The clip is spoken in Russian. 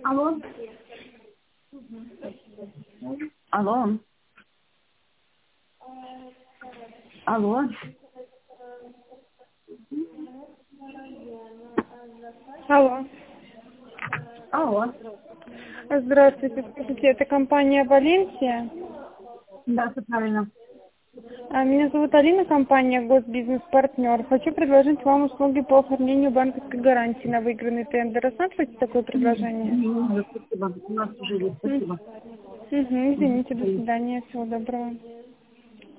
Алло. Алло. Алло. Алло. Алло. Здравствуйте, скажите, это компания «Валенсия». Да, все правильно. Меня зовут Алина, компания «Госбизнес-партнер». Хочу предложить вам услуги по оформлению банковской гарантии на выигранный тендер. Рассматриваете такое предложение? Не, спасибо. У нас уже есть. Спасибо. Извините, до свидания, всего доброго.